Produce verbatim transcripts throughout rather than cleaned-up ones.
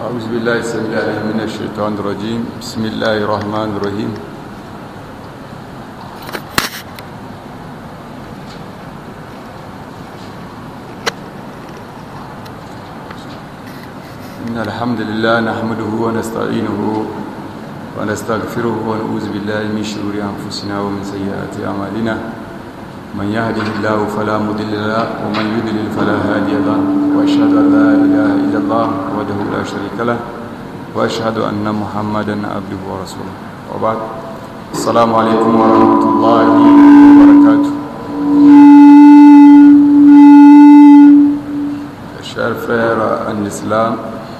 أعوذ بالله السميع العليم من الشيطان الرجيم بسم الله الرحمن الرحيم إن الحمد لله نحمده ونستعينه ونستغفره ونعوذ بالله من شرور أنفسنا ومن سيئات أعمالنا من يهده الله فلا مضل له ومن يضلل فلا هادي له وأشهد أن لا إله إلا الله وحده لا شريك له وأشهد أن محمدا عبده ورسوله وبعد السلام عليكم ورحمة الله وبركاته. Chers frères en islam,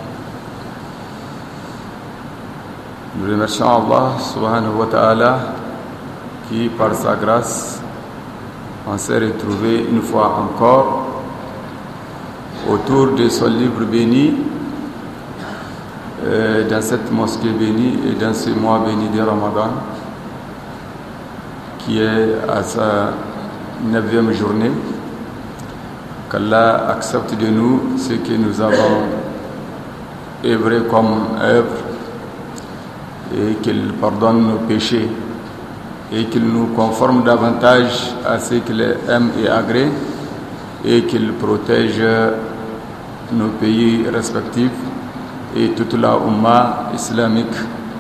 nous remercions Allah subhanahu wa ta'ala qui par sa grâce on s'est retrouvés une fois encore autour de son livre béni, euh, dans cette mosquée bénie et dans ce mois béni de Ramadan qui est à sa neuvième journée. Qu'Allah accepte de nous ce que nous avons œuvré comme œuvre et qu'il pardonne nos péchés et qu'il nous conforme davantage à ce qu'il aime et agrée et qu'il protège nos pays respectifs et toute la Ummah islamique.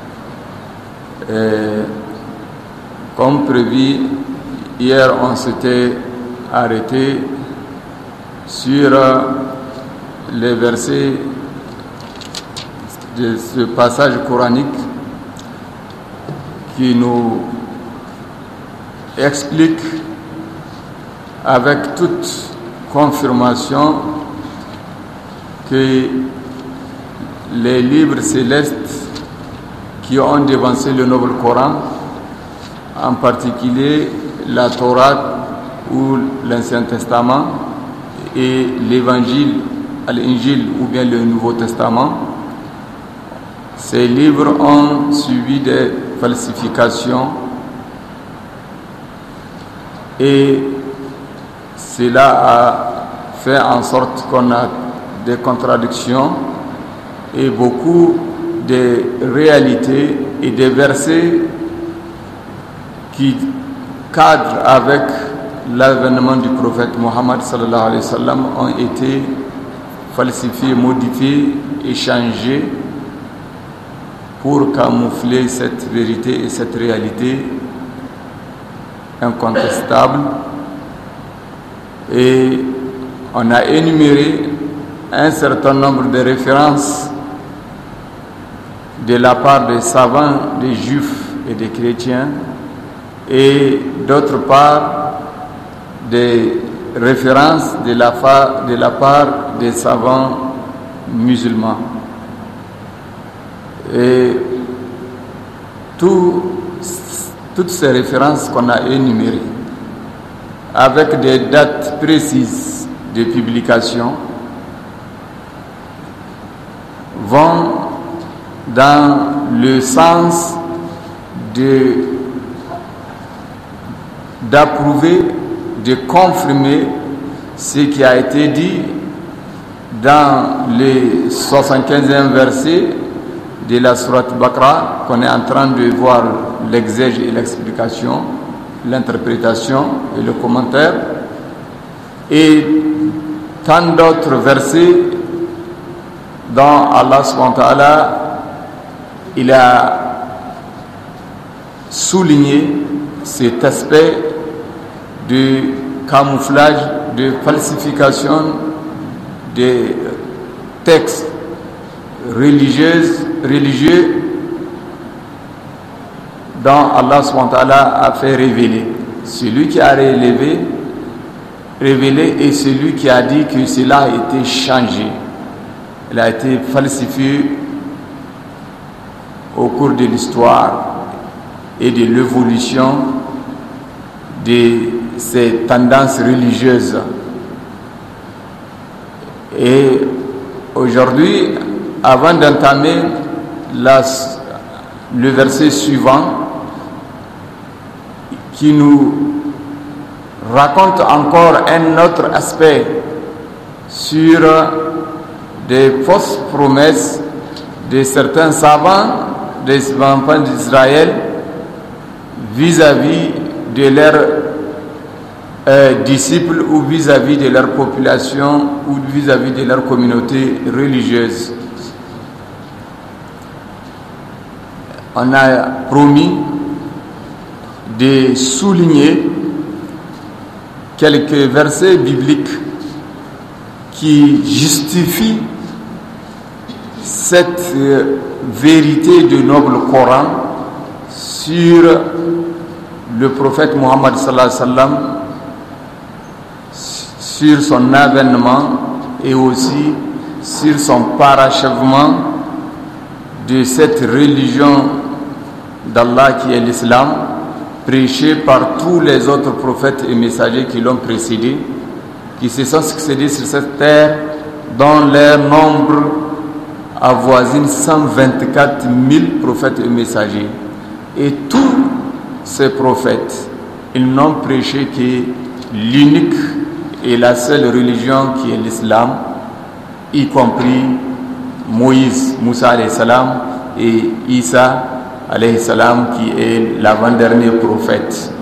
Et comme prévu, hier on s'était arrêté sur les versets de ce passage coranique qui nous explique avec toute confirmation que les livres célestes qui ont devancé le noble Coran, en particulier la Torah ou l'Ancien Testament et l'Évangile, l'Injil ou bien le Nouveau Testament, ces livres ont subi des falsifications et cela a fait en sorte qu'on a des contradictions et beaucoup de réalités et des versets qui cadrent avec l'avènement du prophète Mohammed sallallahu alayhi wa sallam ont été falsifiés, modifiés et changés pour camoufler cette vérité et cette réalité incontestable. Et on a énuméré un certain nombre de références de la part des savants, des juifs et des chrétiens, et d'autre part des références de la, fa- de la part des savants musulmans. Et tout, toutes ces références qu'on a énumérées, avec des dates précises de publication, vont dans le sens de, d'approuver, de confirmer ce qui a été dit dans le soixante-quinzième verset de la sourate Baqara, qu'on est en train de voir l'exégèse et l'explication, l'interprétation et le commentaire, et tant d'autres versets dont Allah subhanahu wa ta'ala il a souligné cet aspect de camouflage, de falsification des textes religieux, religieux dont Allah subhanahu wa ta'ala a fait révéler. Celui qui a révélé, révélé et celui qui a dit que cela a été changé. Il a été falsifié au cours de l'histoire et de l'évolution de ces tendances religieuses. Et aujourd'hui, avant d'entamer la, le verset suivant, qui nous raconte encore un autre aspect sur des fausses promesses de certains savants, des enfants d'Israël, vis-à-vis de leurs euh, disciples ou vis-à-vis de leur population ou vis-à-vis de leur communauté religieuse. On a promis de souligner quelques versets bibliques qui justifient cette euh, vérité du noble Coran sur le prophète Mohammed sallallahu alayhi wa sallam, sur son avènement et aussi sur son parachèvement de cette religion d'Allah qui est l'islam, prêché par tous les autres prophètes et messagers qui l'ont précédé, qui se sont succédés sur cette terre, dont leur nombre avoisine cent vingt-quatre mille prophètes et messagers. Et tous ces prophètes, ils n'ont prêché que l'unique et la seule religion qui est l'islam, y compris Moïse, Moussa alayhi salam, et Isa alayhi salam, qui est l'avant-dernier prophète.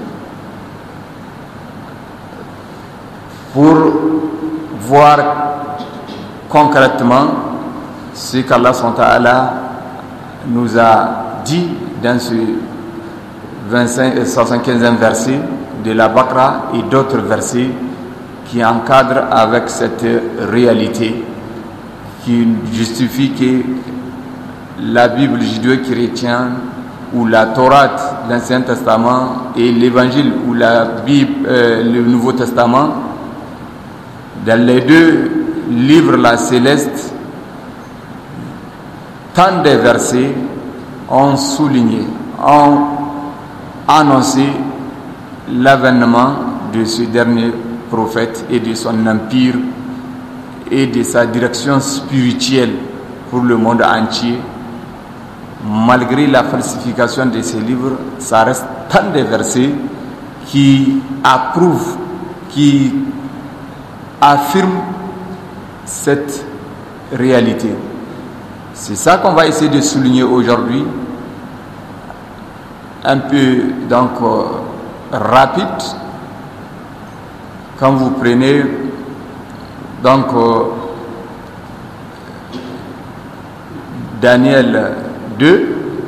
Pour voir concrètement ce qu'Allah subhanahu wa ta'ala nous a dit dans ce vingt-cinq, soixante-quinzième verset de la Baqara et d'autres versets qui encadrent avec cette réalité, qui justifie que la Bible judéo-chrétienne ou la Torah, l'Ancien Testament, et l'Évangile ou la Bible, euh, le Nouveau Testament, dans les deux livres là, célestes, tant de versets ont souligné, ont annoncé l'avènement de ce dernier prophète et de son empire et de sa direction spirituelle pour le monde entier. Malgré la falsification de ces livres, ça reste tant de versets qui approuvent, qui affirment cette réalité. C'est ça qu'on va essayer de souligner aujourd'hui, un peu donc euh, rapide. Quand vous prenez donc euh, Daniel deux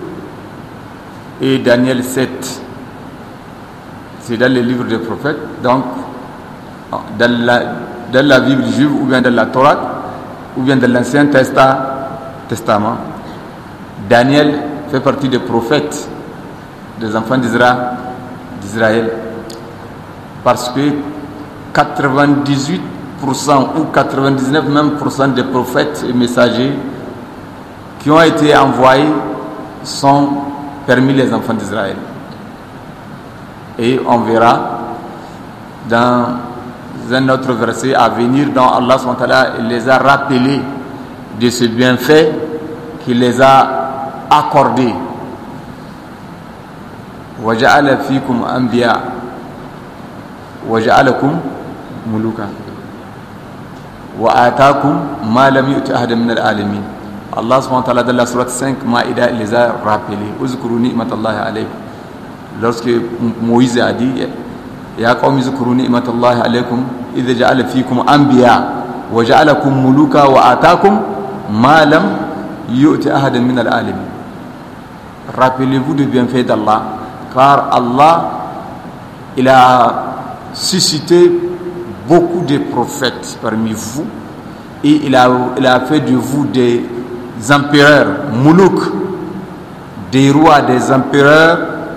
et Daniel sept, c'est dans les livres des prophètes, donc dans la, dans la Bible juive ou bien dans la Torah ou bien dans l'Ancien Testament. Daniel fait partie des prophètes des enfants d'Israël, parce que quatre-vingt-dix-huit pour cent ou quatre-vingt-dix-neuf même pour cent des prophètes et messagers qui ont été envoyés sont parmi les enfants d'Israël. Et on verra dans un autre verset à venir dont Allah subhanahu wa ta'ala les a rappelés de ce bienfait qu'il les a accordés. وَجَعَلَ فِيكُمْ أَنْبِيَاءَ وَجَعَلَكُمْ مُلُوكًا وَآتَاكُمْ مَا لَمْ يُؤْتِ أَحَدًا مِنَ الْعَالَمِينَ. Allah subhanahu wa ta'ala dans la sourate cinq Maïda les a rappelés. Uzkuru ni'matallahi alaykum. Lorsque Moïse a dit Ya qawmi uzkuru ni'matallahi alaykum idh ja'ala fikum anbiya wa ja'alakum muluka wa atakum ma lam yu'ti ahadan min al-alamin. Rappelez-vous du bienfait d'Allah, car Allah il a suscité beaucoup de prophètes parmi vous et il a, il a fait de vous des empereurs, moulouk, des rois, des empereurs,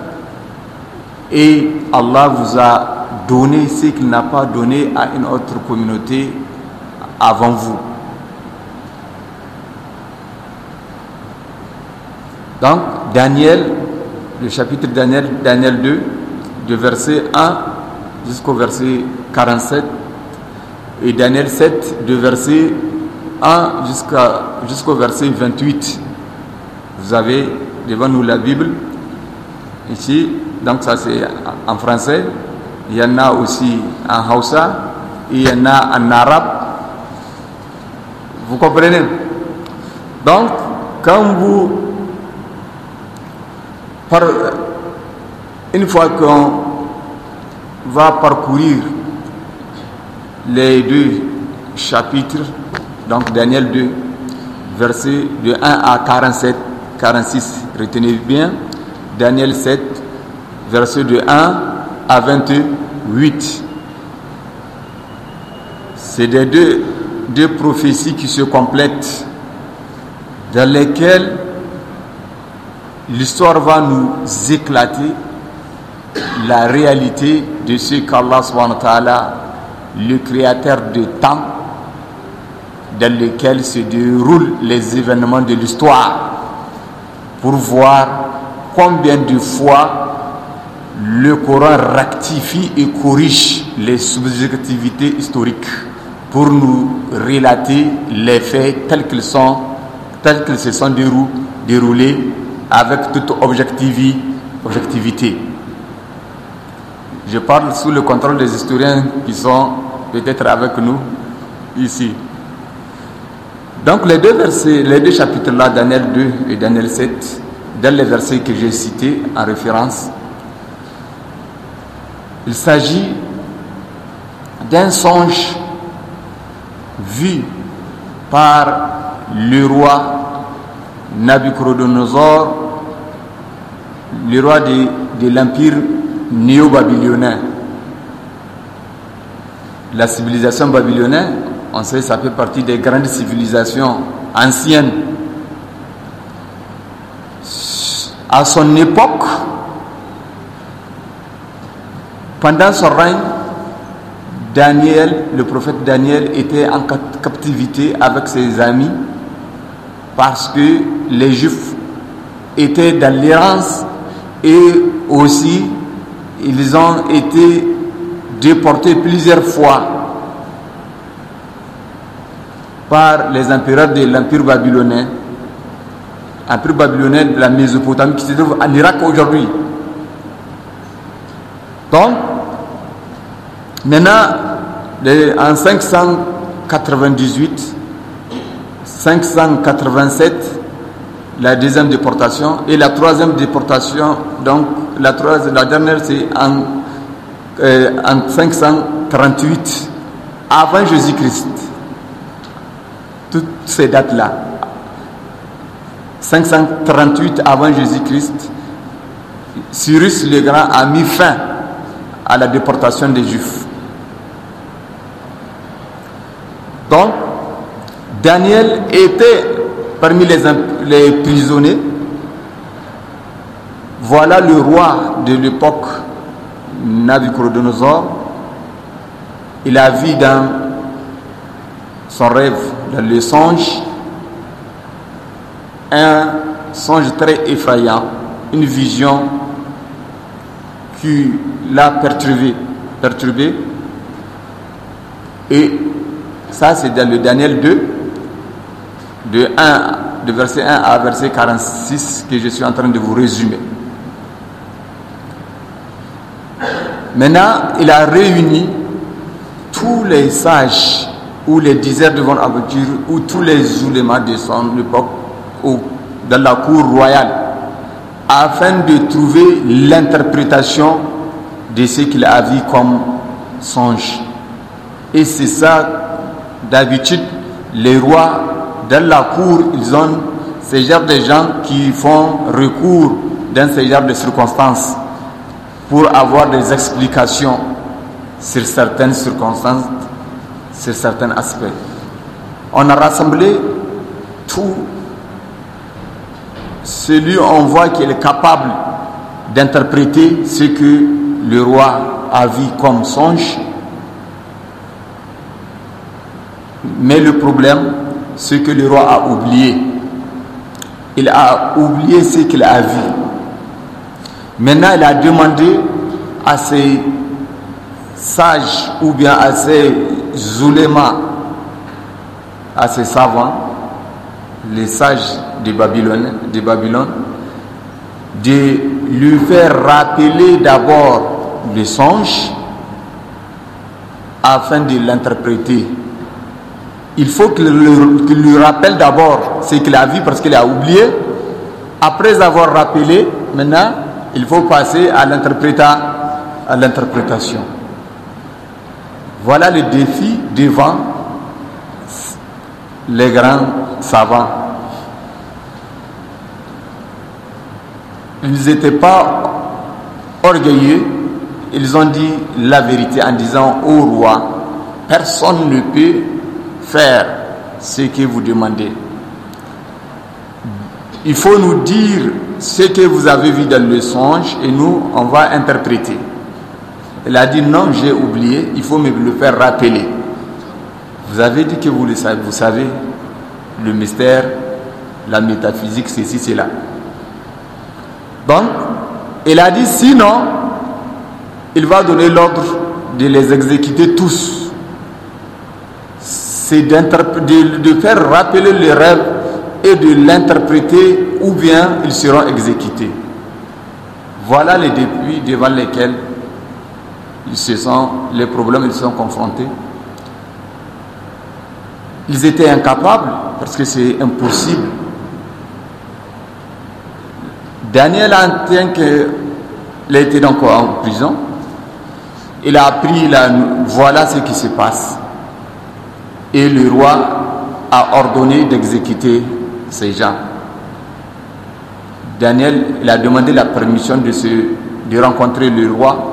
et Allah vous a donné ce qu'il n'a pas donné à une autre communauté avant vous. Donc Daniel, le chapitre Daniel, Daniel deux, de verset un jusqu'au verset quarante-sept, et Daniel sept, de verset un jusqu'à, jusqu'au verset vingt-huit. Vous avez devant nous la Bible ici, donc ça c'est en français, il y en a aussi en Hausa, il y en a en arabe. Vous comprenez? Donc quand vous, par, une fois qu'on va parcourir les deux chapitres, donc Daniel deux, versets de un à quarante-sept, quarante-six, retenez bien, Daniel sept, versets de un à vingt-huit. C'est des deux, deux prophéties qui se complètent, dans lesquelles l'histoire va nous éclater la réalité de ce qu'Allah subhanahu wa ta'ala, le créateur de temps, dans lequel se déroulent les événements de l'histoire, pour voir combien de fois le Coran rectifie et corrige les subjectivités historiques pour nous relater les faits tels qu'ils sont, tels qu'ils se sont déroulés avec toute objectivité. Je parle sous le contrôle des historiens qui sont peut-être avec nous ici. Donc les deux versets, les deux chapitres là, Daniel deux et Daniel sept, dans les versets que j'ai cités en référence, il s'agit d'un songe vu par le roi Nabuchodonosor, le roi de, de l'empire néo-babylonien. La civilisation babylonienne, on sait, ça fait partie des grandes civilisations anciennes. À son époque, pendant son règne, Daniel, le prophète Daniel, était en captivité avec ses amis parce que les Juifs étaient dans l'errance et aussi ils ont été déportés plusieurs fois par les empereurs de l'empire babylonien, empire babylonien de la Mésopotamie qui se trouve en Irak aujourd'hui. Donc, maintenant, en cinq cent quatre-vingt-dix-huit, cinq cent quatre-vingt-sept, la deuxième déportation, et la troisième déportation, donc la, troisième, la dernière c'est en, euh, en cinq cent trente-huit, avant Jésus-Christ. Toutes ces dates-là, cinq cent trente-huit avant Jésus-Christ, Cyrus le Grand a mis fin à la déportation des Juifs. Donc, Daniel était parmi les, les prisonniers. Voilà le roi de l'époque, Nabuchodonosor. Il a vu dans son rêve, dans le songe, un songe très effrayant, une vision qui l'a perturbé, perturbé. Et ça, c'est dans le Daniel deux, de, un, de verset un à verset quarante-six, que je suis en train de vous résumer. Maintenant, il a réuni tous les sages, ou les dizaines de bonnes aventures, ou tous les oulémas de son époque, ou dans la cour royale, afin de trouver l'interprétation de ce qu'il a vu comme songe. Et c'est ça, d'habitude, les rois, dans la cour, ils ont ce genre de gens qui font recours dans ce genre de circonstances pour avoir des explications sur certaines circonstances, sur certains aspects. On a rassemblé tout celui on voit qu'il est capable d'interpréter ce que le roi a vu comme songe. Mais le problème, c'est que le roi a oublié. Il a oublié ce qu'il a vu. Maintenant, il a demandé à ses sages ou bien à ses oulémas, à ses savants, les sages de Babylone, de Babylone, de lui faire rappeler d'abord le songe afin de l'interpréter. il faut qu'il lui, qu'il lui rappelle d'abord ce qu'il a vu parce qu'il a oublié. Après avoir rappelé, maintenant, il faut passer à l'interprétation. Voilà le défi devant les grands savants. Ils n'étaient pas orgueilleux, ils ont dit la vérité en disant au roi, personne ne peut faire ce que vous demandez. Il faut nous dire ce que vous avez vu dans le songe et nous, on va interpréter. Il a dit non, j'ai oublié, il faut me le faire rappeler. Vous avez dit que vous le savez, vous savez, le mystère, la métaphysique, ceci, cela. Donc, il a dit sinon, il va donner l'ordre de les exécuter tous. C'est de, de faire rappeler les rêves et de l'interpréter ou bien ils seront exécutés. Voilà les défis devant lesquels ils se sont, les problèmes ils sont confrontés. Ils étaient incapables parce que c'est impossible. Daniel, en tant qu'il était donc en prison, il a appris la, voilà ce qui se passe. Et le roi a ordonné d'exécuter ces gens. Daniel, il a demandé la permission de, se, de rencontrer le roi.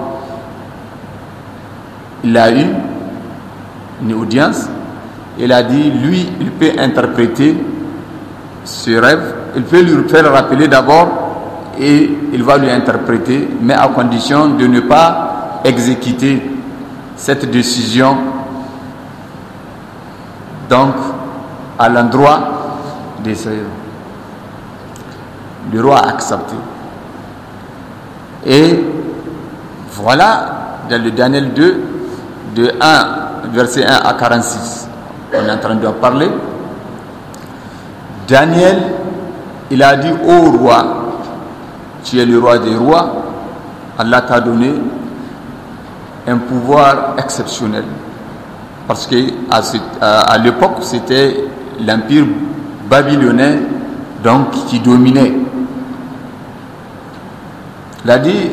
Il a eu une audience. Il a dit, lui, il peut interpréter ce rêve. Il peut lui faire rappeler d'abord et il va lui interpréter, mais à condition de ne pas exécuter cette décision. Donc, à l'endroit de ce... Le roi a accepté. Et voilà, dans le Daniel deux, de un, verset un à quarante-six, on est en train de parler. Daniel, il a dit au roi, tu es le roi des rois, Allah t'a donné un pouvoir exceptionnel. Parce que à, à, à l'époque, c'était l'empire babylonien donc qui dominait. Il a dit,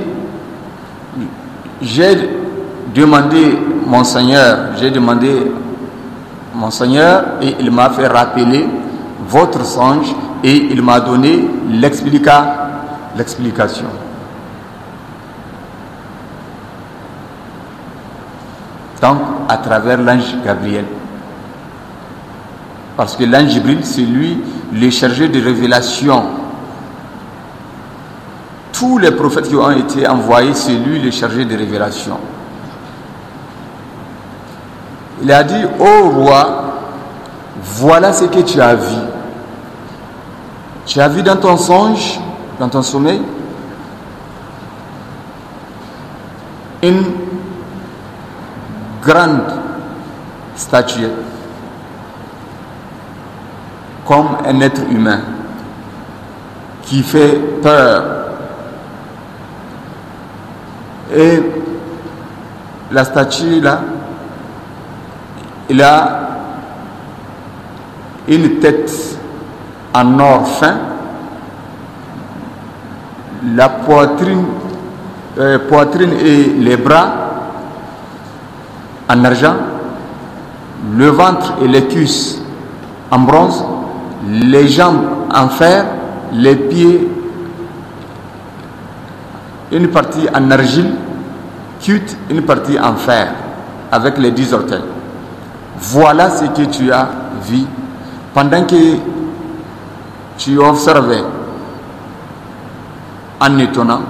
j'ai demandé mon Seigneur, j'ai demandé mon Seigneur et il m'a fait rappeler votre songe et il m'a donné l'explica, l'explication. Donc, à travers l'ange Gabriel. Parce que l'ange Jibril, c'est lui le chargé de révélation. Tous les prophètes qui ont été envoyés, c'est lui le chargé de révélation. Il a dit, ô roi, voilà ce que tu as vu. Tu as vu dans ton songe, dans ton sommeil, une grande statuette, comme un être humain, qui fait peur. Et la statue là, il a une tête en or fin, la poitrine, euh, poitrine et les bras en argent, le ventre et les cuisses en bronze, les jambes en fer, les pieds, une partie en argile, cuite, une partie en fer, avec les dix orteils. Voilà ce que tu as vu pendant que tu observais en étonnant.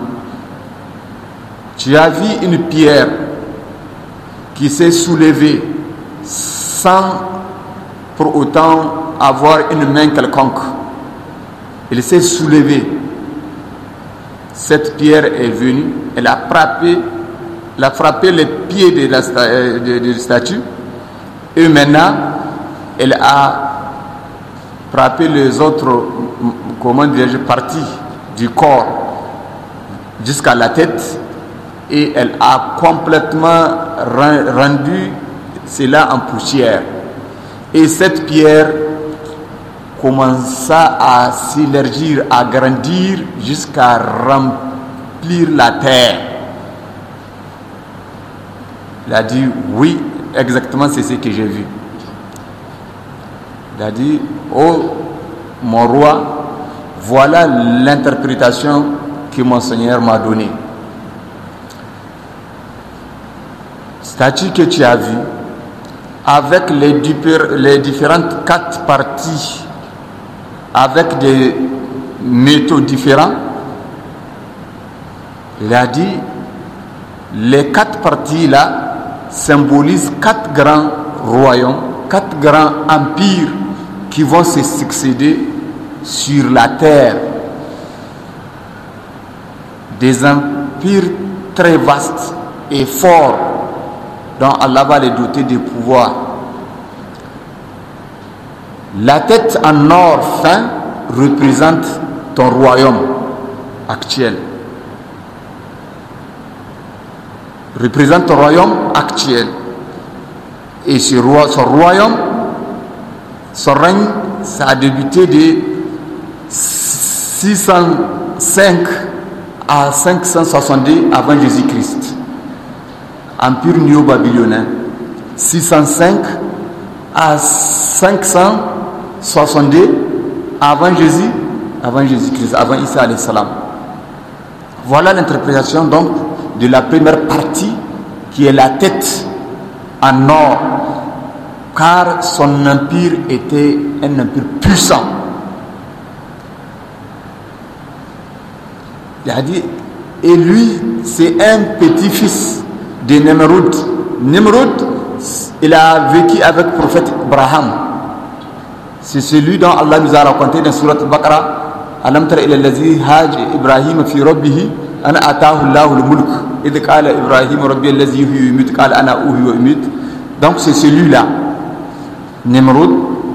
Tu as vu une pierre qui s'est soulevée sans pour autant avoir une main quelconque. Il s'est soulevé. Cette pierre est venue, elle a frappé, elle a frappé les pieds de la, de, de la statue. Et maintenant, elle a frappé les autres, comment dirais-je, parties du corps jusqu'à la tête. Et elle a complètement rendu cela en poussière. Et cette pierre commença à s'élargir, à grandir jusqu'à remplir la terre. Il a dit, oui, exactement c'est ce que j'ai vu. Il a dit, oh mon roi, voilà l'interprétation que mon Seigneur m'a donnée. Statue que tu as vue, avec les, diffé- les différentes quatre parties, avec des métaux différents, il a dit, les quatre parties là symbolisent quatre grands royaumes, quatre grands empires qui vont se succéder sur la terre. Des empires très vastes et forts dont Allah va les doter de pouvoir. La tête en or fin représente ton royaume actuel. Représente ton royaume actuel. Et ce roi, son royaume, son règne, ça a débuté de six cent cinq à cinq cent soixante-deux avant Jésus-Christ. Empire néo-babylonien. six cent cinq à cinq cent soixante-deux avant Jésus, avant Jésus-Christ, avant Isa alayhi salam. Voilà l'interprétation donc de la première partie qui est la tête en or, car son empire était un empire puissant. Il a dit, et lui c'est un petit-fils de Nemrod. Nemrod, il a vécu avec le prophète Abraham. C'est celui dont Allah nous a raconté dans Surat Al-Baqarah, Alam tara ila allazi haj Ibrahim fi rabbih ana ataahu Allahu al-mulk idh qala Ibrahim rabbi allazi yuhyi wa yumiitu qala ana uhyi wa umiit. Donc c'est celui-là, Nemrod,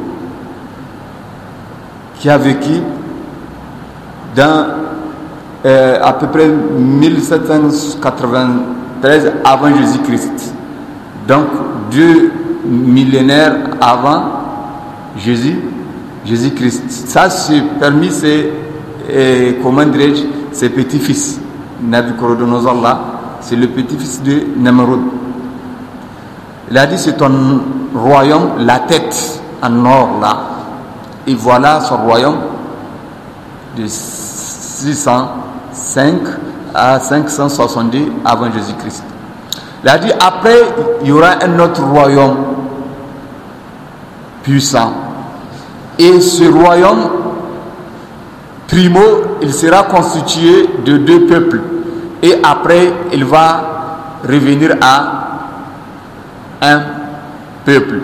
qui a vécu dans euh, à peu près mille sept cent quatre-vingt-treize avant Jésus-Christ. Donc deux millénaires avant Jésus, Jésus-Christ. Ça, c'est permis, c'est, euh, comment dirais-je, c'est petit-fils. Nabucodonosor là, c'est le petit-fils de Nemrod. Il a dit, c'est ton royaume, la tête en or là. Et voilà son royaume de six cent cinq à cinq cent soixante-deux avant Jésus-Christ. Il a dit, après, il y aura un autre royaume puissant. Et ce royaume, primo, il sera constitué de deux peuples. Et après, il va revenir à un peuple.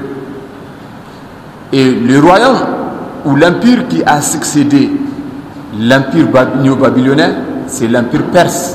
Et le royaume ou l'empire qui a succédé l'empire néo-babylonien, c'est l'empire perse.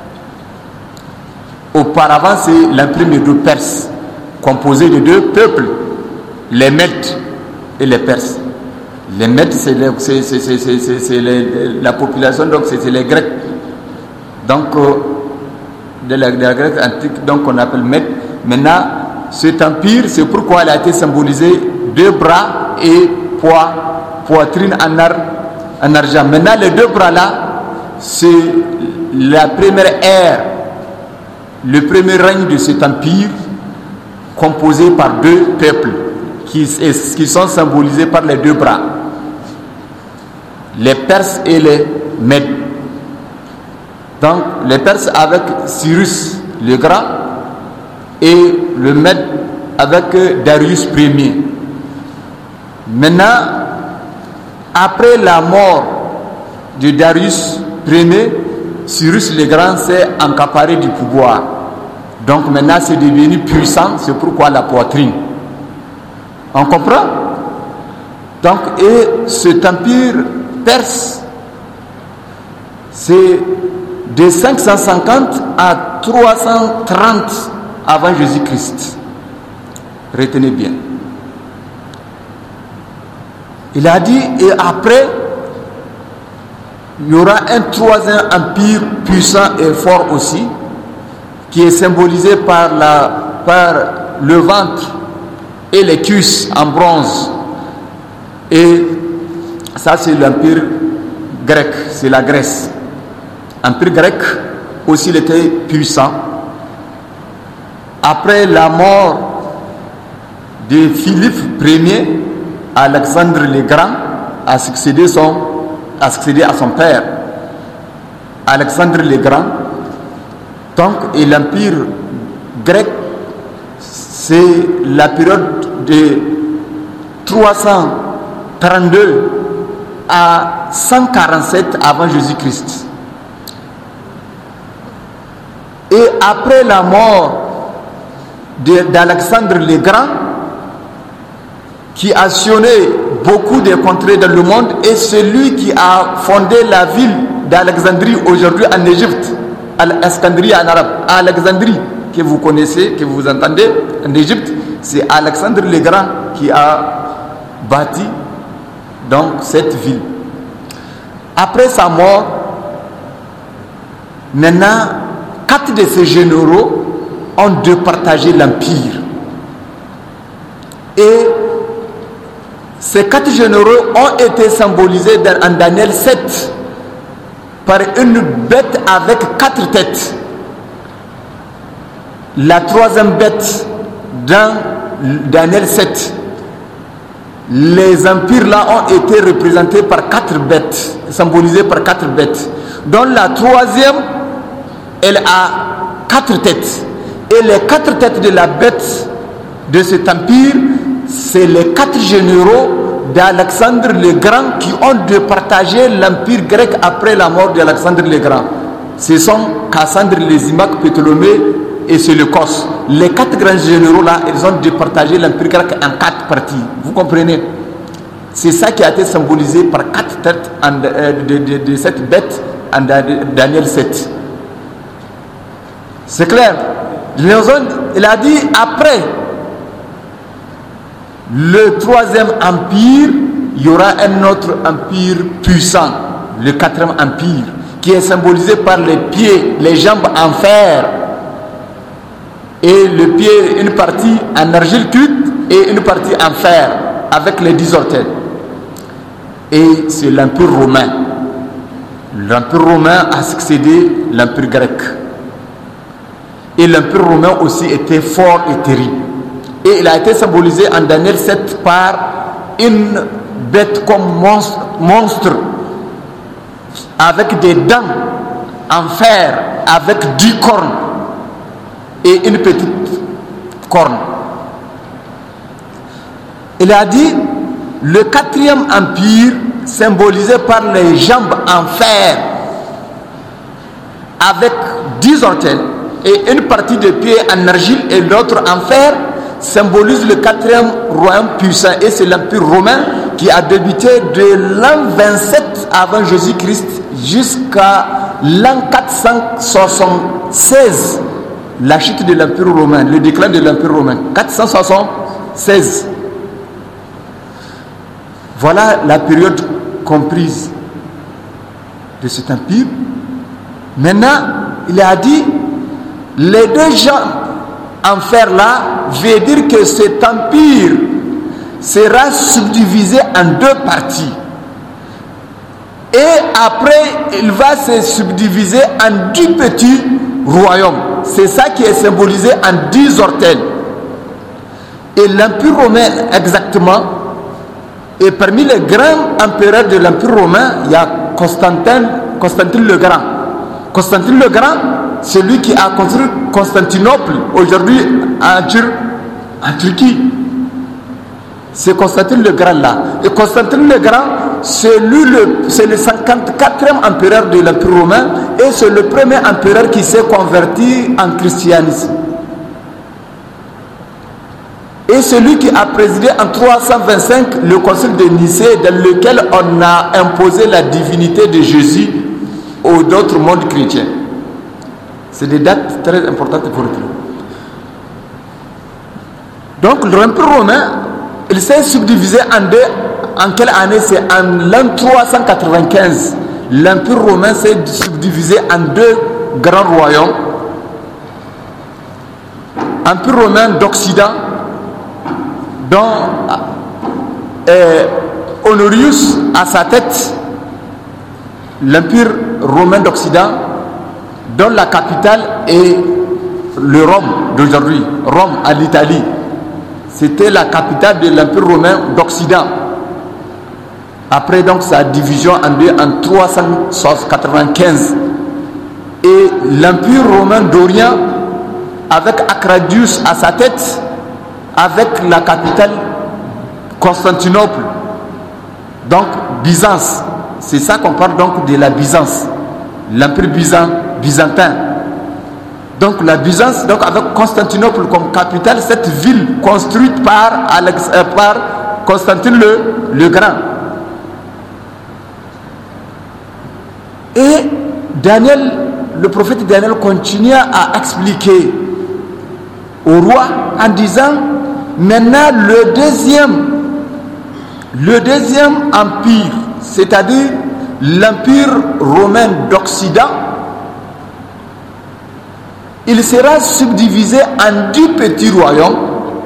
Auparavant, c'est l'empire médo-perse, composé de deux peuples, les Mèdes et les Perses. Les Mèdes, c'est, les, c'est, c'est, c'est, c'est, c'est les, la population, donc c'est, c'est les Grecs. Donc, euh, de, la, de la Grèce antique, donc on appelle Mèdes. Maintenant, cet empire, c'est pourquoi il a été symbolisé deux bras et poids, poitrine en, ar, en argent. Maintenant, les deux bras là, c'est la première ère, le premier règne de cet empire, composé par deux peuples qui, qui sont symbolisés par les deux bras, les Perses et les Mèdes. Donc les Perses avec Cyrus le Grand et le Mède avec Darius Ier. Maintenant, après la mort de Darius Ier, Cyrus le Grand s'est accaparé du pouvoir. Donc maintenant c'est devenu puissant, c'est pourquoi la poitrine. On comprend? Donc, et cet empire perse, c'est de cinq cent cinquante à trois cent trente avant Jésus-Christ. Retenez bien. Il a dit, et après, il y aura un troisième empire puissant et fort aussi, qui est symbolisé par, la, par le ventre et les cuisses en bronze. Et ça, c'est l'empire grec, c'est la Grèce. L'empire grec aussi, il était puissant. Après la mort de Philippe Ier, Alexandre le Grand a succédé, son, a succédé à son père, Alexandre le Grand. Donc, et l'empire grec, c'est la période de trois cent trente-deux à cent quarante-sept avant Jésus-Christ. Et après la mort d'Alexandre le Grand, qui a sillonné beaucoup de contrées dans le monde, et celui qui a fondé la ville d'Alexandrie aujourd'hui en Égypte, Al-Iskandrie en arabe, Alexandrie, que vous connaissez, que vous entendez en Égypte, c'est Alexandre le Grand qui a bâti donc cette ville. Après sa mort, maintenant, quatre de ces généraux ont départagé l'empire. Et ces quatre généraux ont été symbolisés dans, en Daniel sept par une bête avec quatre têtes. La troisième bête dans Daniel sept. Les empires là ont été représentés par quatre bêtes, symbolisés par quatre bêtes. Dont la troisième, elle a quatre têtes. Et les quatre têtes de la bête de cet empire, c'est les quatre généraux d'Alexandre le Grand qui ont départagé l'empire grec après la mort d'Alexandre le Grand. Ce sont Cassandre, Lysimaque, Ptolémée et Séleucos. Les quatre grands généraux là, ils ont départagé l'empire grec en quatre parties. Vous comprenez? C'est ça qui a été symbolisé par quatre têtes en, euh, de, de, de cette bête en Daniel sept. C'est clair? Il a dit après le troisième empire, il y aura un autre empire puissant, le quatrième empire, qui est symbolisé par les pieds, les jambes en fer, et le pied, une partie en argile cuite et une partie en fer, avec les dix orteils. Et c'est l'empire romain. L'empire romain a succédé à l'empire grec. Et l'empire romain aussi était fort et terrible. Et il a été symbolisé en Daniel sept par une bête comme monstre, monstre avec des dents en fer, avec dix cornes et une petite corne. Il a dit le quatrième empire symbolisé par les jambes en fer avec dix orteils et une partie de pied en argile et l'autre en fer symbolise le quatrième royaume puissant, et c'est l'empire romain qui a débuté de l'an vingt-sept avant Jésus-Christ jusqu'à l'an quatre cent soixante-seize, la chute de l'empire romain, le déclin de l'empire romain, quatre cent soixante-seize. Voilà la période comprise de cet empire. Maintenant, il a dit les deux gens en fer là veut dire que cet empire sera subdivisé en deux parties. Et après, il va se subdiviser en dix petits royaumes. C'est ça qui est symbolisé en dix orteils. Et l'empire romain exactement, et parmi les grands empereurs de l'empire romain, il y a Constantin, Constantin le Grand. Constantin le Grand, c'est lui qui a construit Constantinople, aujourd'hui en, Tur en Turquie. C'est Constantin le Grand là. Et Constantin le Grand, c'est lui le, c'est le cinquante-quatrième empereur de l'Empire romain, et c'est le premier empereur qui s'est converti en christianisme. Et celui qui a présidé en trois cent vingt-cinq le concile de Nicée, dans lequel on a imposé la divinité de Jésus aux autres mondes chrétiens. C'est des dates très importantes pour nous. Donc l'Empire romain, il s'est subdivisé en deux. En quelle année? C'est en l'an trois cent quatre-vingt-quinze. L'Empire romain s'est subdivisé en deux grands royaumes. Empire romain d'Occident, dont euh, Honorius à sa tête l'Empire romain d'Occident, dont la capitale est le Rome d'aujourd'hui, Rome à l'Italie. C'était la capitale de l'Empire romain d'Occident. Après donc sa division en deux en trois cent quatre-vingt-quinze. Et l'Empire romain d'Orient, avec Acradius à sa tête, avec la capitale Constantinople, donc Byzance. C'est ça qu'on parle donc de la Byzance, l'Empire byzantin. Donc la Byzance, donc avec Constantinople comme capitale, cette ville construite par, Alex, euh, par Constantine le, le Grand. Et Daniel, le prophète Daniel continue à expliquer au roi en disant, maintenant le deuxième, le deuxième empire, c'est-à-dire l'Empire romain d'Occident, il sera subdivisé en dix petits royaumes,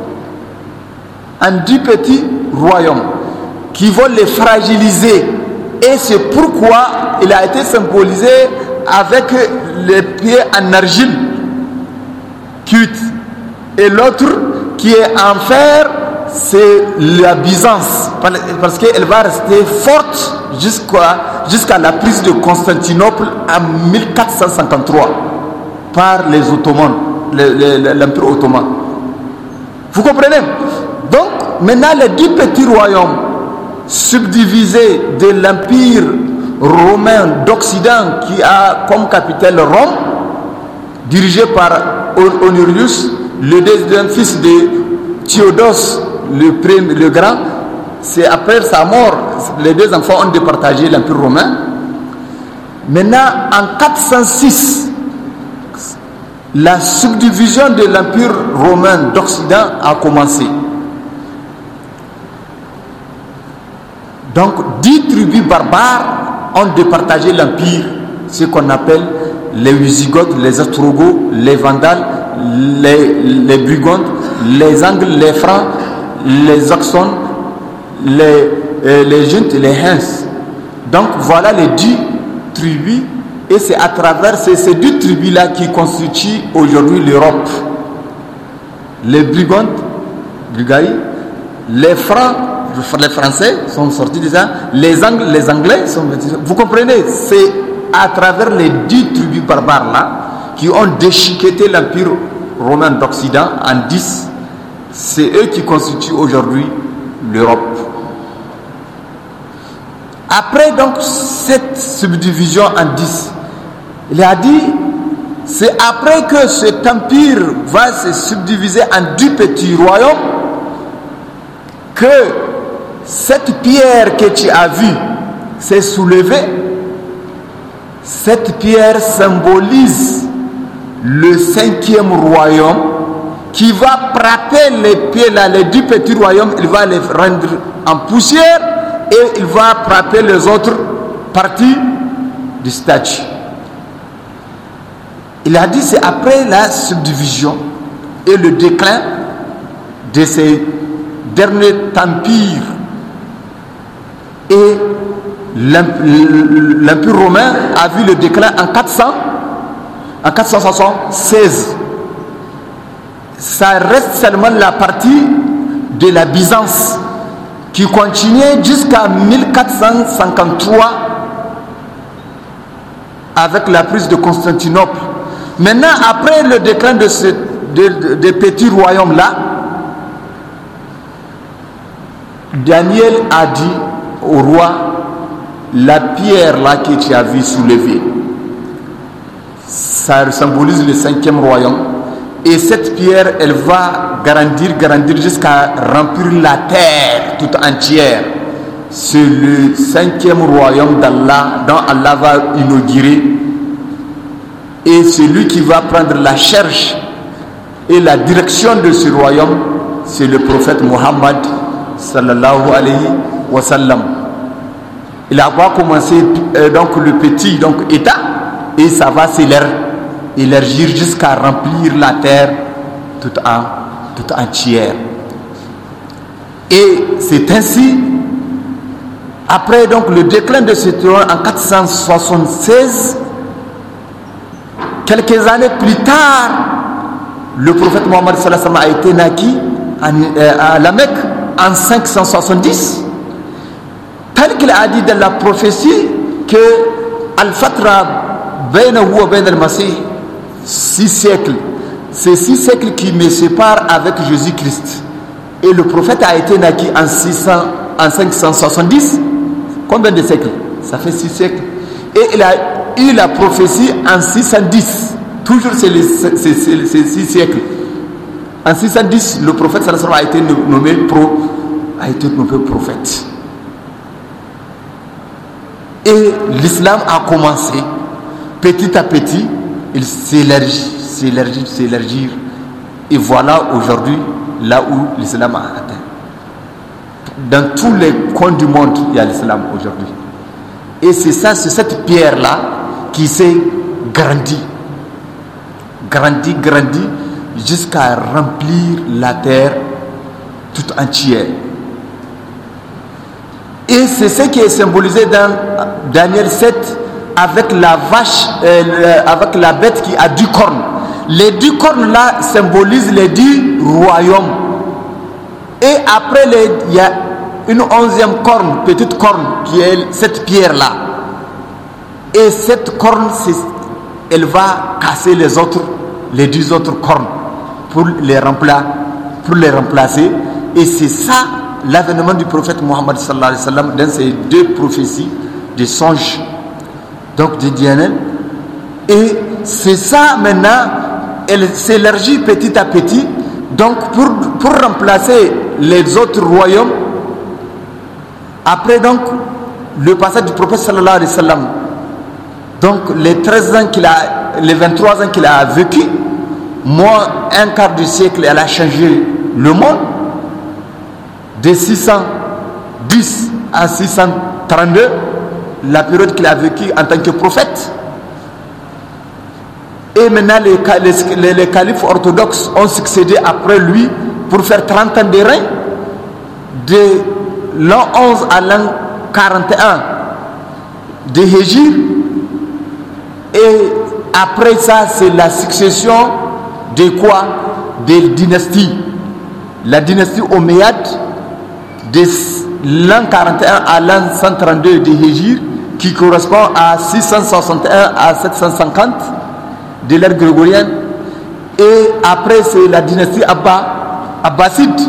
en dix petits royaumes qui vont les fragiliser. Et c'est pourquoi il a été symbolisé avec les pieds en argile cuite. Et l'autre qui est en fer, c'est la Byzance, parce qu'elle va rester forte jusqu'à jusqu'à la prise de Constantinople en mille quatre cent cinquante-trois par les Ottomans, l'Empire ottoman. Vous comprenez? Donc maintenant les dix petits royaumes subdivisés de l'Empire romain d'Occident qui a comme capitale Rome, dirigé par Honorius, le deuxième fils de Théodose le, premier, le Grand. C'est après sa mort, les deux enfants ont départagé l'Empire romain. Maintenant, en quatre cent six, la subdivision de l'Empire romain d'Occident a commencé. Donc, dix tribus barbares ont départagé l'Empire, ce qu'on appelle les Wisigoths, les Ostrogoths, les Vandales, les, les Brigantes, les Angles, les Francs, les Saxons, les, euh, les Juntes, les Huns. Donc, voilà les dix tribus, et c'est à travers ces, ces deux tribus-là qui constituent aujourd'hui l'Europe. Les Brigantes, Bulgarie, les Francs, les Français sont sortis de ça, les Angles, les Anglais sont sortis. Vous comprenez, c'est à travers les dix tribus barbares là qui ont déchiqueté l'Empire romain d'Occident en dix. C'est eux qui constituent aujourd'hui l'Europe. Après donc cette subdivision en dix, il a dit, c'est après que cet empire va se subdiviser en dix petits royaumes que cette pierre que tu as vue s'est soulevée. Cette pierre symbolise le cinquième royaume qui va frapper les pieds là, les dix petits royaumes, il va les rendre en poussière et il va frapper les autres parties du statut. Il a dit c'est après la subdivision et le déclin de ces derniers empires et l'Empire romain a vu le déclin en quatre cents, en quatre cent soixante-seize. Ça reste seulement la partie de la Byzance qui continuait jusqu'à mille quatre cent cinquante-trois avec la prise de Constantinople. Maintenant, après le déclin de ces de, de, de petits royaumes-là, Daniel a dit au roi, la pierre là que tu as vu soulevée, ça symbolise le cinquième royaume. Et cette pierre, elle va grandir, grandir jusqu'à remplir la terre toute entière. C'est le cinquième royaume d'Allah, dont Allah va inaugurer. Et celui qui va prendre la charge et la direction de ce royaume, c'est le prophète Mohammed sallallahu alayhi wa sallam. Il va commencer euh, donc le petit donc état et ça va s'élargir jusqu'à remplir la terre toute, en, toute entière. Et c'est ainsi, après donc le déclin de ce trône en quatre cent soixante-seize, quelques années plus tard, le prophète Mohammed sallallahu alayhi wa sallam a été naquit à la Mecque en cinq cent soixante-dix, tel qu'il a dit dans la prophétie que Al-Fatra baynahu wa bayna al-Masih, six siècles, c'est six siècles qui me séparent avec Jésus-Christ. Et le prophète a été naquit en, six cents, en cinq cent soixante-dix. Combien de siècles? Ça fait six siècles. Et il a eu la prophétie en six cent dix. Toujours c'est ces six siècles. En six cent dix, le prophète sallallahu alayhi wa sallam a été nommé, pro, a été nommé prophète. Et l'islam a commencé petit à petit, il s'élargit, s'élargit, s'élargir. Et voilà aujourd'hui là où l'islam a atteint. Dans tous les coins du monde, il y a l'islam aujourd'hui. Et c'est ça, c'est cette pierre-là qui s'est grandie, grandie, grandie, jusqu'à remplir la terre tout entière. Et c'est ce qui est symbolisé dans Daniel sept avec la vache, euh, avec la bête qui a dix cornes. Les dix cornes là symbolisent les dix royaumes. Et après, les, il y a une onzième corne, petite corne, qui est cette pierre là. Et cette corne, elle va casser les autres, les dix autres cornes pour les remplacer, pour les remplacer. Et c'est ça l'avènement du prophète Mohammed sallallahu alayhi wa sallam dans ces deux prophéties des songes, donc de Daniel. Et c'est ça maintenant, elle s'élargit petit à petit. Donc pour, pour remplacer les autres royaumes, après donc le passage du prophète sallallahu alayhi wa sallam, donc les treize ans qu'il a, les vingt-trois ans qu'il a vécu, moins un quart du siècle, elle a changé le monde. De six cent dix à six cent trente-deux, la période qu'il a vécue en tant que prophète. Et maintenant les, les, les califes orthodoxes ont succédé après lui pour faire trente ans de règne, de l'an onze à l'an quarante et un de Hégire. Et après ça, c'est la succession de quoi? Des dynasties. La dynastie Omeyyade de l'an quarante et un à l'an cent trente-deux de Hégire, qui correspond à six cent soixante et un à sept cent cinquante de l'ère grégorienne. Et après, c'est la dynastie Abba, Abbasside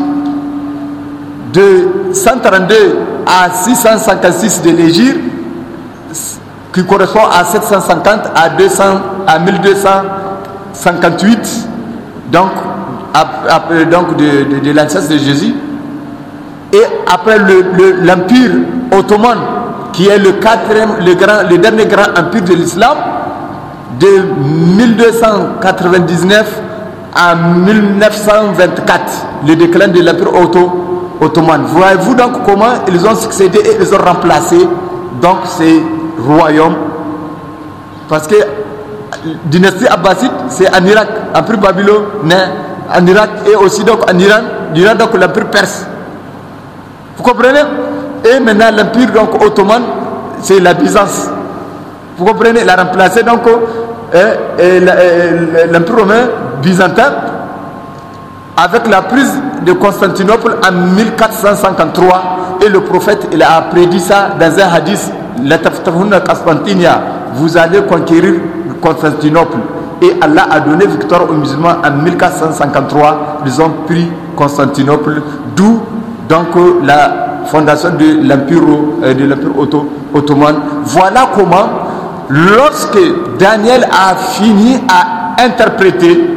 de cent trente-deux à six cent cinquante-six de l'Hégire, qui correspond à sept cent cinquante à, deux cents, à mille deux cent cinquante-huit, donc, après, donc de, de, de la naissance de Jésus. Et après le, le, l'empire ottoman, qui est le, quatrième, le, grand, le dernier grand empire de l'islam, de mille deux cent quatre-vingt-dix-neuf à mille neuf cent vingt-quatre, le déclin de l'empire otto, ottoman. Voyez-vous donc comment ils ont succédé et ils ont remplacé donc ces royaumes. Parce que dynastie abbasside, c'est en Irak, empire babylonien, en Irak, et aussi donc en Iran, l'Iran, donc l'empire perse. Vous comprenez? Et maintenant l'empire donc ottoman, c'est la Byzance. Vous comprenez? Il a remplacé donc euh, euh, l'empire romain byzantin avec la prise de Constantinople en mille quatre cent cinquante-trois. Et le prophète, il a prédit ça dans un hadith: la taftahunna Constantinia, vous allez conquérir Constantinople. Et Allah a donné victoire aux musulmans en mille quatre cent cinquante-trois. Ils ont pris Constantinople, d'où donc la fondation de l'empire de l'empire ottoman. Voilà comment, lorsque Daniel a fini à interpréter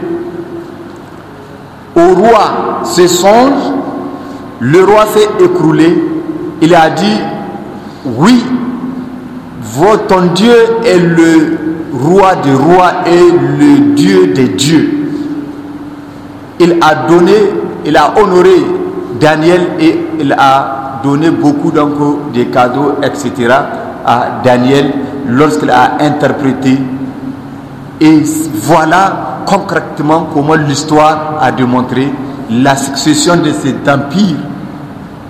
au roi ses songes, le roi s'est écroulé. Il a dit: oui, votre Dieu est le roi des rois et le Dieu des dieux. Il a donné, il a honoré Daniel et il a donné beaucoup donc de cadeaux, et cetera à Daniel lorsqu'il a interprété. Et voilà concrètement comment l'histoire a démontré la succession de cet empire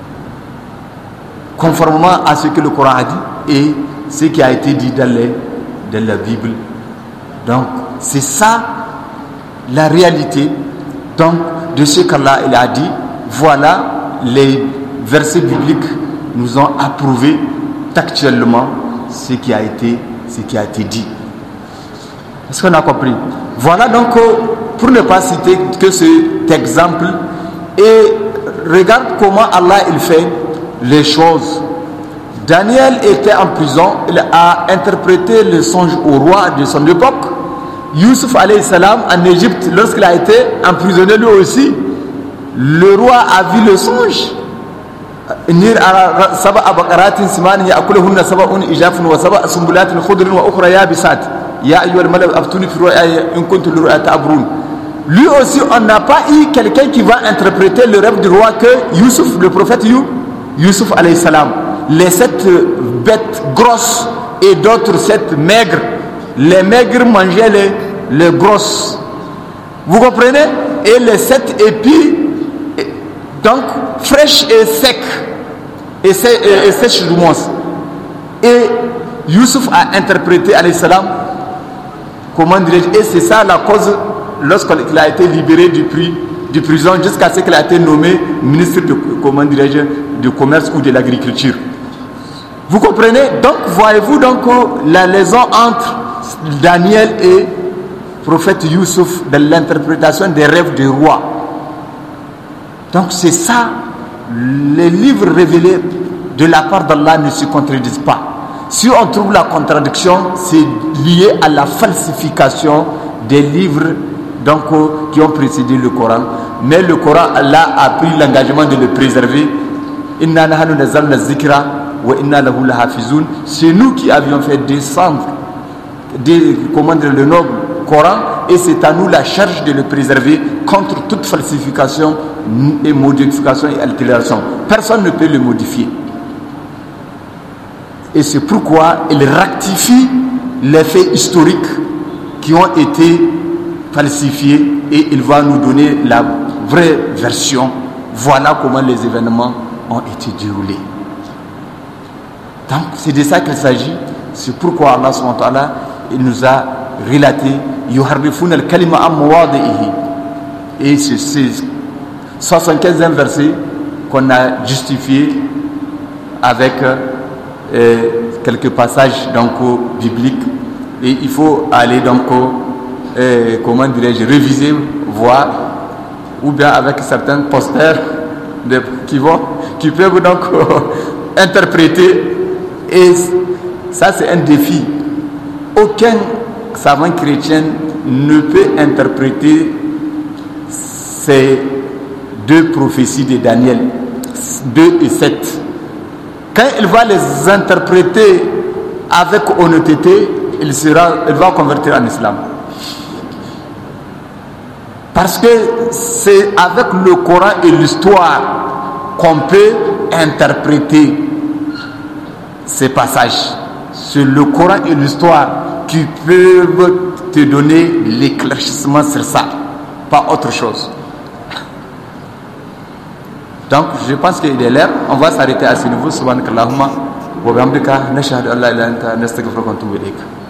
conformément à ce que le Coran a dit et ce qui a été dit dans, les, dans la Bible. Donc, c'est ça la réalité donc, de ce qu'Allah il a dit. Voilà les versets bibliques nous ont approuvé actuellement ce qui a été, ce qui a été dit. Est-ce qu'on a compris? Voilà donc, pour ne pas citer que cet exemple, et regarde comment Allah il fait les choses. Daniel était en prison, il a interprété le songe au roi de son époque. Youssouf alayhi salam en Égypte, lorsqu'il a été emprisonné lui aussi, le roi a vu le songe. Nir saba abaqaratin siman ya'kuluhunna sab'un ijafun wa sab'a sumbulatin khudrin wa ukhra yabisat ya ayyuhal mala'u aftuni fi ru'ya in kuntum liru'ya ta'brun. Lui aussi, on n'a pas eu quelqu'un qui va interpréter le rêve du roi que Youssouf, le prophète Youssouf alayhi salam. Les sept bêtes grosses et d'autres sept maigres. Les maigres mangeaient les, les grosses. Vous comprenez? Et les sept épis, donc fraîches et secs. Et, et, et sèches du moins. Et Youssouf a interprété alayhi salam, comment dirais-je, et c'est ça la cause lorsqu'il a été libéré du, prix, du prison jusqu'à ce qu'il a été nommé ministre de, comment dirais-je, de commerce ou de l'agriculture. Vous comprenez? Donc voyez-vous donc la liaison entre Daniel et prophète Youssouf dans l'interprétation des rêves des rois. Donc c'est ça, les livres révélés de la part d'Allah ne se contredisent pas. Si on trouve la contradiction, c'est lié à la falsification des livres donc, qui ont précédé le Coran. Mais le Coran, Allah a pris l'engagement de le préserver. Inna nahnu nazzalna zikra wa inna lahu lahafizun. C'est nous qui avions fait descendre des, comment dire, le noble Coran, et c'est à nous la charge de le préserver contre toute falsification et modification et altération. Personne ne peut le modifier. Et c'est pourquoi il rectifie les faits historiques qui ont été falsifiés et il va nous donner la vraie version. Voilà comment les événements ont été déroulés. Donc c'est de ça qu'il s'agit. C'est pourquoi Allah subhanahu wa ta'ala il nous a relaté yuharrifuna al-kalima an mawadi'ihi. Et c'est ce soixante-quinzième verset qu'on a justifié avec euh, quelques passages donc bibliques, et il faut aller donc euh, comment dirais-je réviser, voir, ou bien avec certains posters de, qui vont qui peuvent donc euh, interpréter. Et ça c'est un défi. Aucun savant chrétien ne peut interpréter ces deux prophéties de Daniel deux et sept. Quand il va les interpréter avec honnêteté, il, sera, il va convertir en islam. Parce que c'est avec le Coran et l'histoire qu'on peut interpréter ces passages. C'est le Coran et l'histoire qui peuvent te donner l'éclaircissement sur ça, pas autre chose. Donc je pense qu'il est l'heure, on va s'arrêter à ce niveau. Subhanakallahumma wa bihamdika nashhadu an la ilaha illa anta nastaghfiruka wa natubu ilayk.